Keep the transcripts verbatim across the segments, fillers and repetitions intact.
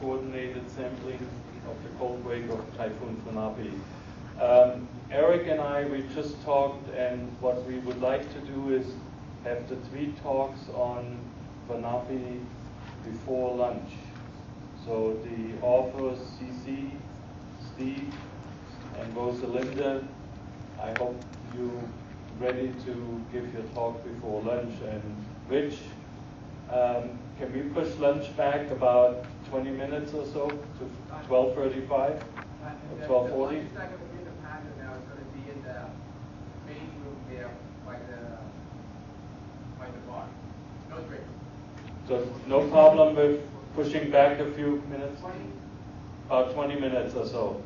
coordinated sampling of the cold wake of Typhoon Fanapi. Um, Eric and I, we just talked, and what we would like to do is have the three talks on Fanapi before lunch. So the authors, C C, Steve, and Rosalinda, I hope you're ready to give your talk before lunch. And Rich, um, can we push lunch back about twenty minutes or so to twelve thirty-five or twelve forty? It's not going to be in the packet now. It's going to be in the main room there by the by the bar. No drink. So no problem with pushing back a few minutes? About twenty minutes or so.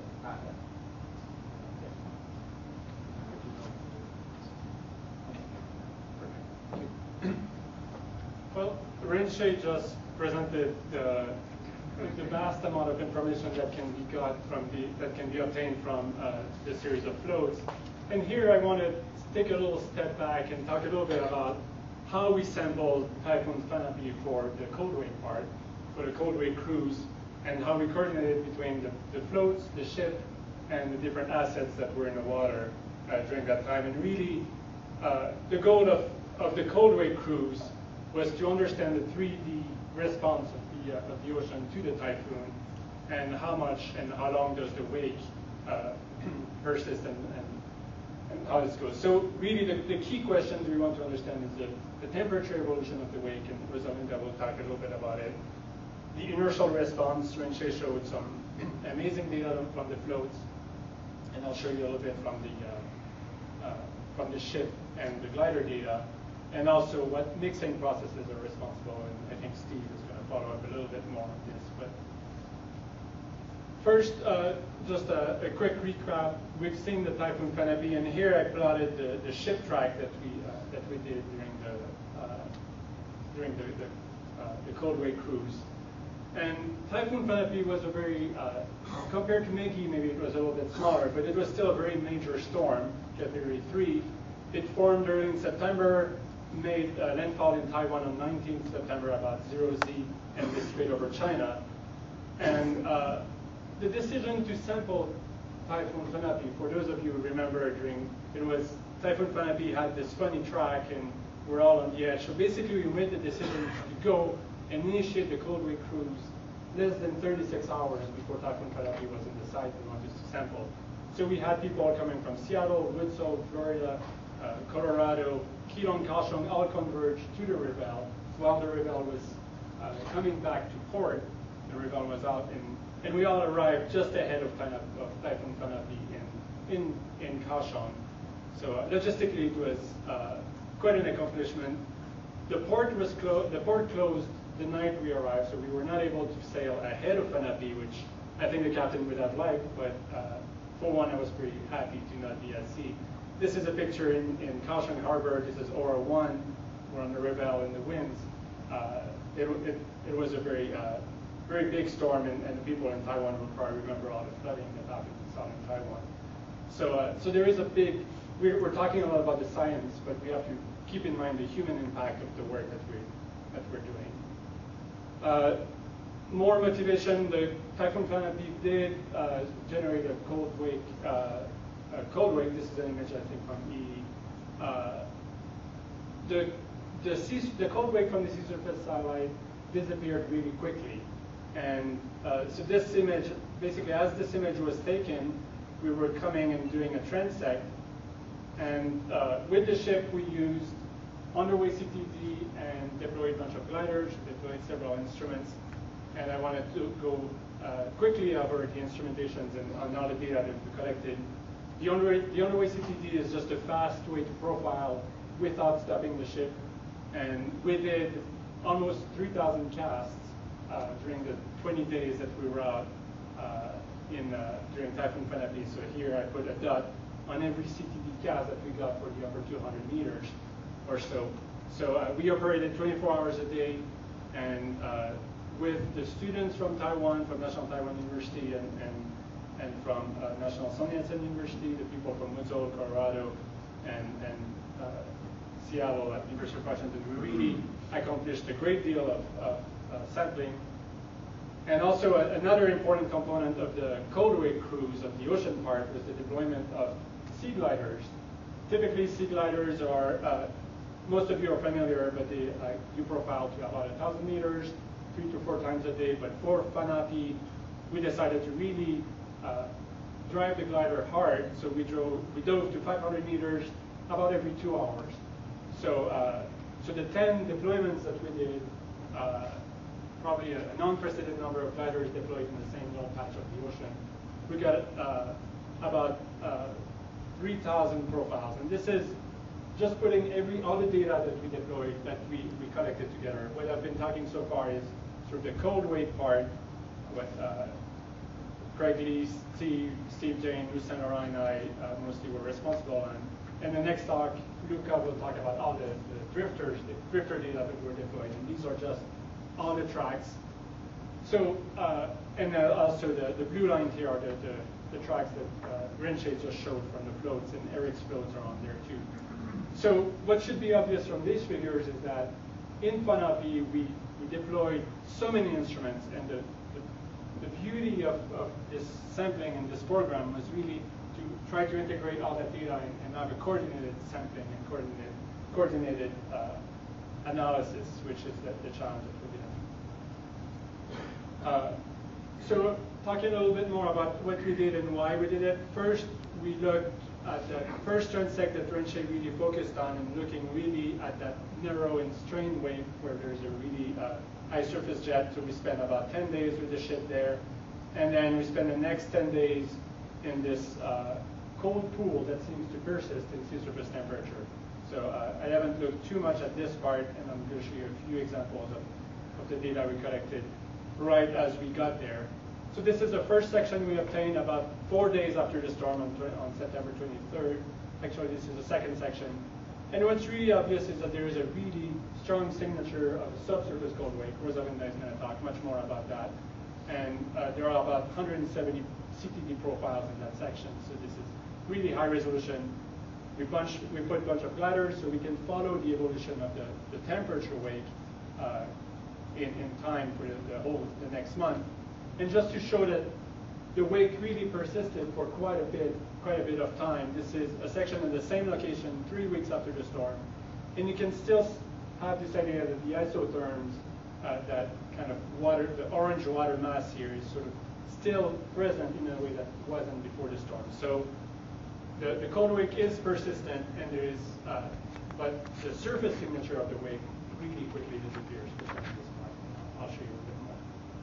Well, Rinche just presented the, the vast amount of information that can be got from the that can be obtained from uh, the series of flows. And here I want to take a little step back and talk a little bit about how we sampled Typhoon Fanapi for the cold wake part, for the cold wake cruise, and how we coordinated between the, the floats, the ship, and the different assets that were in the water uh, during that time. And really, uh, the goal of, of the cold wake cruise was to understand the three D response of the, uh, of the ocean to the typhoon, and how much and how long does the wake uh, persist, and, and, and how this goes. So really the, the key questions we want to understand is the, the temperature evolution of the wake, and Rosalinda will talk a little bit about it. The inertial response, Rinche showed some amazing data from the floats, and I'll show you a little bit from the, uh, uh, from the ship and the glider data. And also what mixing processes are responsible, and I think Steve is going to follow up a little bit more on this. But first, uh, just a, a quick recap. We've seen the Typhoon Fanapi, and here I plotted the, the ship track that we uh, that we did during the uh, during the the, uh, the cold wake cruise. And Typhoon Fanapi was a very uh, compared to Megi, maybe it was a little bit smaller, but it was still a very major storm, category three. It formed during September, made uh, landfall in Taiwan on nineteenth September about zero Z, and dissipated over China. And uh, the decision to sample Typhoon Fanapi, for those of you who remember, during it was Typhoon Fanapi had this funny track, and we're all on the edge. So basically, we made the decision to go and initiate the cold wake cruise less than thirty-six hours before Typhoon Fanapi was in the site we wanted to sample. So we had people coming from Seattle, Woods Hole, Florida, uh, Colorado, Keelung, Kaohsiung, all converged to the Revel. While the Revel was uh, coming back to port, the Revel was out, and, and we all arrived just ahead of, of Typhoon Fanapi in, in, in Kaohsiung. So uh, logistically, it was uh, quite an accomplishment. The port was clo the port closed the night we arrived, so we were not able to sail ahead of Fanapi, which I think the captain would have liked, but uh, for one, I was pretty happy to not be at sea. This is a picture in, in Kaohsiung Harbor. This is Aura one. We're on the Revel in the winds. Uh, it, it, it was a very, uh, very big storm, and, and the people in Taiwan will probably remember all the flooding that happened in southern Taiwan. So, uh, so there is a big, we're, we're talking a lot about the science, but we have to keep in mind the human impact of the work that, we, that we're doing. Uh, more motivation, the Typhoon Fanapi did uh, generate a cold wake, uh, a cold wake. This is an image, I think, from E. Uh, the, the, sea, the cold wake from the sea surface satellite disappeared really quickly. And uh, so this image, basically as this image was taken, we were coming and doing a transect. And uh, with the ship, we used underway C T D and deployed a bunch of gliders, deployed several instruments. And I wanted to go uh, quickly over the instrumentations and on all the data that we collected. The underway, the underway C T D is just a fast way to profile without stopping the ship. And we did almost three thousand casts uh, during the twenty days that we were out uh, in, uh, during Typhoon Fanapi. So here I put a dot on every C T D cast that we got for the upper two hundred meters or so. So uh, we operated twenty-four hours a day, and uh, with the students from Taiwan, from National Taiwan University, and, and, and from uh, National Sun Yat-sen University, the people from Woods Hole, Colorado, and, and uh, Seattle at the University of Washington, we really accomplished a great deal of, of uh, sampling. And also a, another important component of the cold wake cruise of the ocean part was the deployment of sea gliders. Typically, sea gliders are, uh, most of you are familiar, but they uh, do profile to about one thousand meters, three to four times a day. But for FANAPI, we decided to really uh, drive the glider hard. So we drove, we dove to five hundred meters about every two hours. So, uh, so the ten deployments that we did, uh, probably a, an unprecedented number of gliders deployed in the same little patch of the ocean. We got uh, about uh, three thousand profiles, and this is just putting every all the data that we deployed, that we, we collected together. What I've been talking so far is sort of the cold wake part, what uh, Craig Lee, Steve, Steve Jane, Lou Sanora, and I uh, mostly were responsible on. And the next talk, Luca will talk about all the, the drifters, the drifter data that were deployed, and these are just all the tracks. So, uh, and uh, also the, the blue lines here are the, the, the tracks that uh, Renche just showed from the floats, and Eric's floats are on there too. So what should be obvious from these figures is that in FANAPI, we, we deployed so many instruments, and the, the, the beauty of, of this sampling and this program was really to try to integrate all that data and, and have a coordinated sampling and coordinated, coordinated uh, analysis, which is the, the challenge that we've been having. Uh, so talking a little bit more about what we did and why we did it. First, we looked at the first transect that Renche really focused on, and looking really at that narrow and strained wave where there's a really uh, high surface jet. So we spent about ten days with the ship there, and then we spent the next ten days in this uh, cold pool that seems to persist in sea surface temperature. So uh, I haven't looked too much at this part, and I'm going to show you a few examples of, of the data we collected right as we got there. So this is the first section we obtained about four days after the storm on, on September twenty-third. Actually, this is the second section. And what's really obvious is that there is a really strong signature of a subsurface cold wake. Rosalinda is going to talk much more about that. And uh, there are about one hundred seventy C T D profiles in that section. So this is really high resolution. We, bunch, we put a bunch of gliders so we can follow the evolution of the, the temperature wake uh, in, in time for the, the whole the next month. And just to show that the wake really persisted for quite a bit, quite a bit of time. This is a section in the same location three weeks after the storm. And you can still have this idea that the isotherms, uh, that kind of water, the orange water mass here is sort of still present in a way that wasn't before the storm. So the, the cold wake is persistent, and there is, uh, but the surface signature of the wake really quickly disappears. I'll show you a bit more.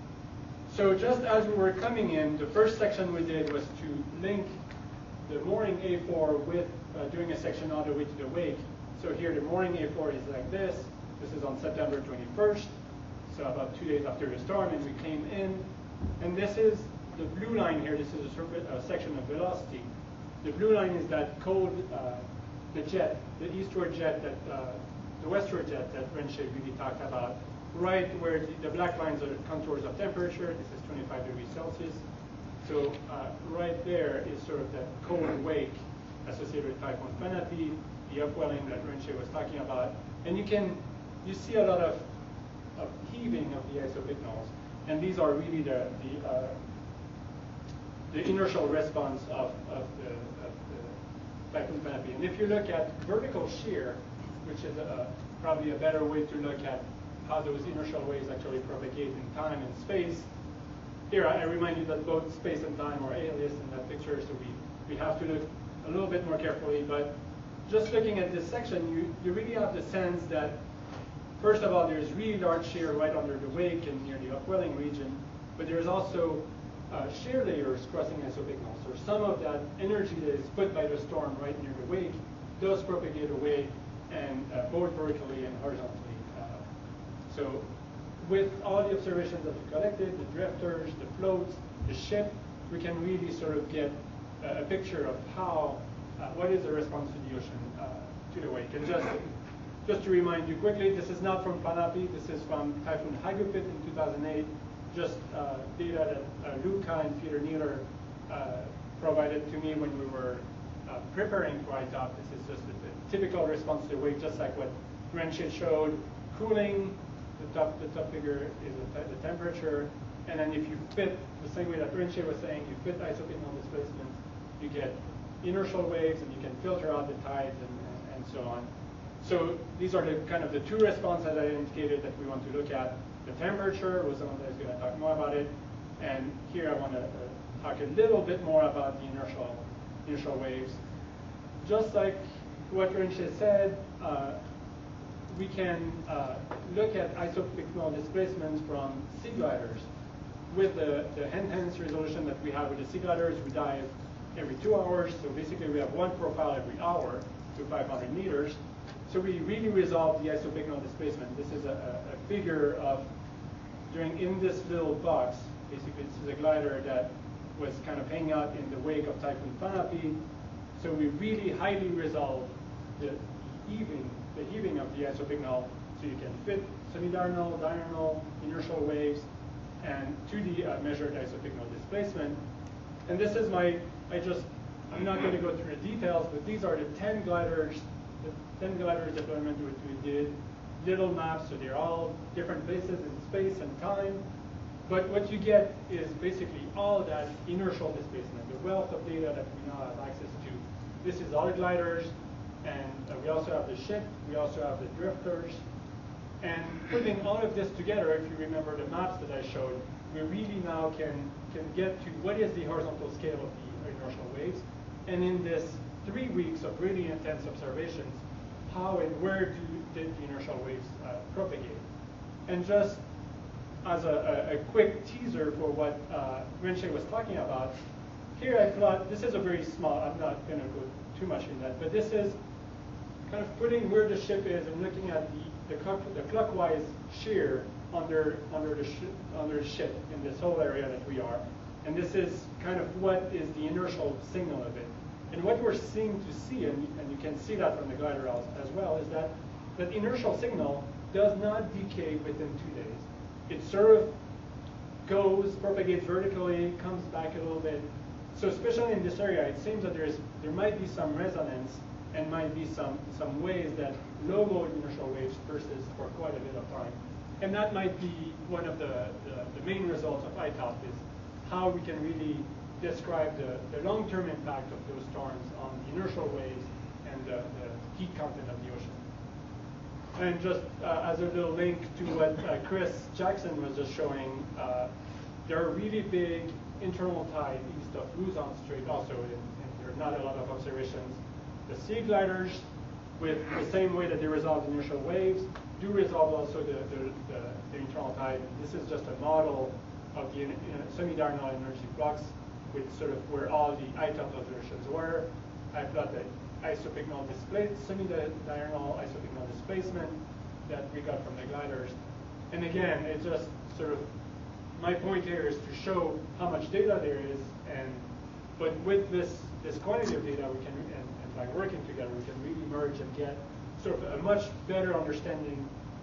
So just as we were coming in, the first section we did was to link the mooring A four with uh, doing a section all the way to the wake. So here the mooring A four is like this. This is on September twenty-first, so about two days after the storm, and we came in. And this is the blue line here. This is a, surface, a section of velocity. The blue line is that cold, uh, the jet, the eastward jet, that uh, the westward jet that Renche really talked about. Right where the, the black lines are the contours of temperature. This is twenty-five degrees Celsius. So uh, right there is sort of that cold wake associated with Typhoon FANAPI, the upwelling that Renche was talking about. And you can, you see a lot of, of heaving of the isobignals. And these are really the, the, uh, the inertial response of, of, the, of the Typhoon FANAPI. And if you look at vertical shear, which is a, probably a better way to look at how those inertial waves actually propagate in time and space. Here, I remind you that both space and time are alias in that picture, so we, we have to look a little bit more carefully. But just looking at this section, you, you really have the sense that, first of all, there's really large shear right under the wake and near the upwelling region, but there's also uh, shear layers crossing isobignals. So some of that energy that is put by the storm right near the wake does propagate away, and uh, both vertically and horizontally. So with all the observations that we collected, the drifters, the floats, the ship, we can really sort of get a, a picture of how, uh, what is the response to the ocean, uh, to the wake. And just, just to remind you quickly, this is not from FANAPI, this is from Typhoon Hagupit in two thousand eight, just uh, data that uh, Luca and Peter Neeler uh, provided to me when we were uh, preparing for I T O P. This is just a, a typical response to the wake, just like what Renche showed. Cooling, The top, the top figure is the, the temperature, and then if you fit, the same way that Rinche was saying, you fit isopycnal displacement, you get inertial waves, and you can filter out the tides and, and, and so on. So these are the kind of the two responses I indicated that we want to look at. The temperature, Rosalinda is going to talk more about it, and here I want to uh, talk a little bit more about the inertial, inertial waves. Just like what Rinche said, uh, we can uh, look at isopycnal displacements from sea gliders. With the, the enhanced resolution that we have with the sea gliders, we dive every two hours. So basically we have one profile every hour to five hundred meters. So we really resolve the isopycnal displacement. This is a, a figure of, during in this little box, basically this is a glider that was kind of hanging out in the wake of Typhoon Fanapi. So we really highly resolve the heaving, the heaving of the isopycnal, so you can fit semi-diurnal, diurnal, inertial waves, and to the uh, measured isopycnal displacement. And this is my, I just, I'm not going to go through the details, but these are the ten gliders, the ten gliders deployment which we did, little maps, so they're all different places in space and time. But what you get is basically all that inertial displacement, the wealth of data that we now have access to. This is all the gliders, and uh, we also have the ship, we also have the drifters. And putting all of this together, if you remember the maps that I showed, we really now can, can get to what is the horizontal scale of the inertial waves. And in this three weeks of really intense observations, how and where do, did the inertial waves uh, propagate? And just as a, a, a quick teaser for what uh, Rinche was talking about, here I thought, this is a very small, I'm not going to go too much in that, but this is kind of putting where the ship is and looking at the The, clock, the clockwise shear under under the sh under the ship in this whole area that we are, and this is kind of what is the inertial signal of it. And what we're seeing to see, and, and you can see that from the glider as well, is that that inertial signal does not decay within two days. It sort of goes, propagates vertically, comes back a little bit. So especially in this area, it seems that there is there might be some resonance and might be some some ways that low mode inertial waves persist for quite a bit of time. And that might be one of the, the, the main results of I TOP, is how we can really describe the, the long-term impact of those storms on the inertial waves and the, the heat content of the ocean. And just uh, as a little link to what uh, Chris Jackson was just showing, uh, there are really big internal tide east of Luzon Strait also, and, and there are not a lot of observations. The sea gliders, with the same way that they resolve inertial waves, do resolve also the, the, the, the internal tide. This is just a model of the uh, semi-diurnal energy flux, with sort of where all the I TOP observations were. I plot the isopycnal displacement, semi-diurnal isopycnal displacement that we got from the gliders. And again, it's just sort of, my point here is to show how much data there is, and but with this this quantity of data, we can, and, and by working together, we can really merge and get sort of a much better understanding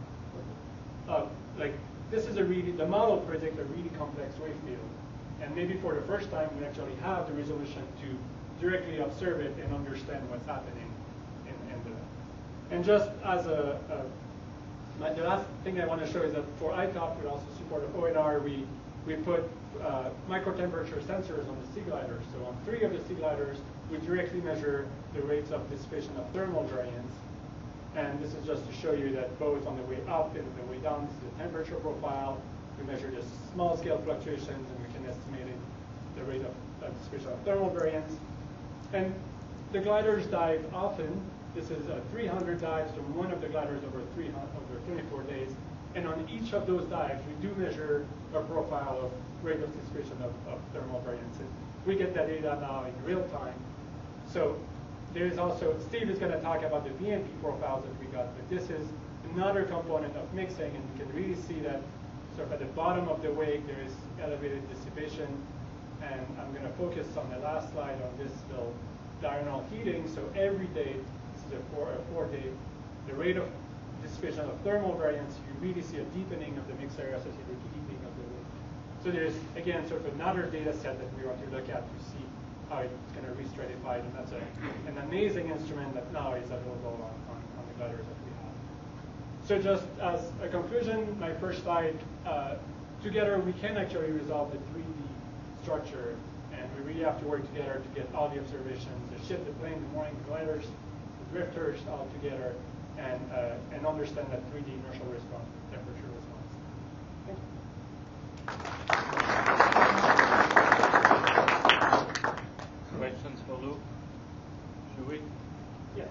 of, like, this is a really, the model predicts a really complex wave field, and maybe for the first time we actually have the resolution to directly observe it and understand what's happening in, in the, and just as a, a my, the last thing I want to show is that for I TOP, we also support O N R. We we put uh, micro-temperature sensors on the sea gliders. So on three of the sea gliders, we directly measure the rates of dissipation of thermal variance. And this is just to show you that both on the way up and the way down, this is the temperature profile. We measure the small-scale fluctuations, and we can estimate it, the rate of uh, dissipation of thermal variance. And the gliders dive often. This is uh, three hundred dives from one of the gliders over three hundred, over twenty-four days. And on each of those dives, we do measure a profile of rate of dissipation of, of thermal variance. And we get that data now in real time. So there is also, Steve is going to talk about the V M P profiles that we got, but this is another component of mixing, and you can really see that sort of at the bottom of the wake, there is elevated dissipation. And I'm going to focus on the last slide on this little diurnal heating. So every day, this is a four, a four day, the rate of dissipation of thermal variance, you really see a deepening of the mixed area associated with heating of the wake. So there's, again, sort of another data set that we want to look at to see how it's going to re-stratify, and that's a, an amazing instrument that now is available on, on, on the gliders that we have. So just as a conclusion, my first slide uh, together we can actually resolve the three D structure, and we really have to work together to get all the observations, the ship, the plane, the mooring, the gliders, the drifters all together, and uh, and understand that three D inertial response, temperature response. Thank you. Questions for Luke? Should we? Yeah.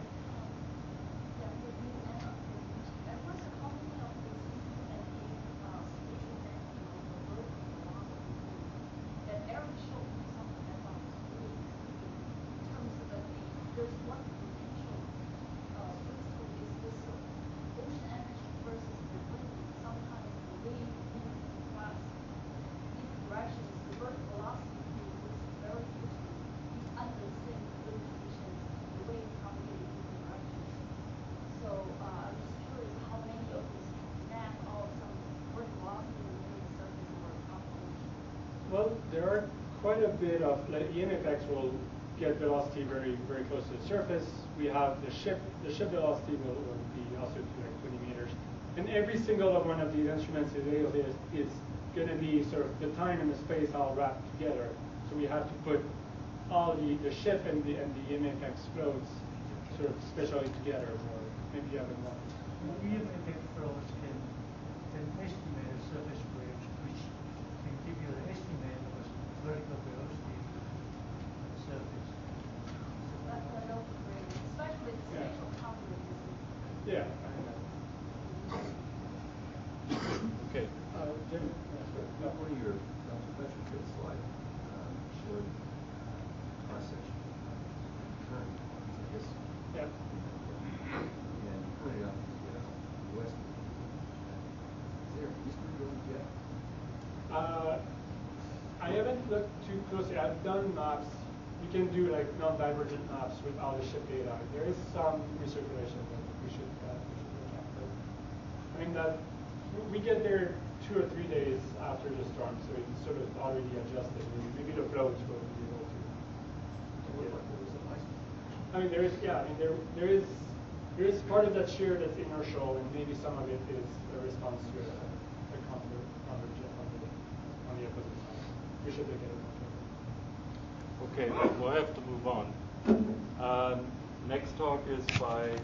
Well, there are quite a bit of, like, E M F X will get velocity very, very close to the surface. We have the ship, the ship velocity will, will be also to like twenty meters. And every single of one of these instruments is, is, is going to be sort of the time and the space all wrapped together. So we have to put all the, the ship and the, and the E M F X flows sort of spatially together, or maybe you have another. The E M F X flows can, can estimate a surface waves, which can give you an estimate of a vertical velocity on the surface. That's what I agree, especially the Yeah. spatial calculus. Yeah, I know. Okay. Uh, Jim, Uh, One of your retrofit slide um, showed cross section time, I guess, yeah. and you pointed out the uh, west. Is there eastern going yet? Uh, I haven't looked too closely. I've done maps. We can do like non-divergent maps with all the ship data. There is some recirculation that we should, uh, we should look at. But, I mean, that we get there two or three days after the storm, so it's sort of already adjusted. Maybe the floats will be able to. to What get what was the last? I mean, there is, yeah, I mean, there, there is, there is part of that shear that's inertial, and maybe some of it is a response to a, a conver- convergent on the, on the opposite side. We should look at it. Okay, we'll have to move on. Um, next talk is by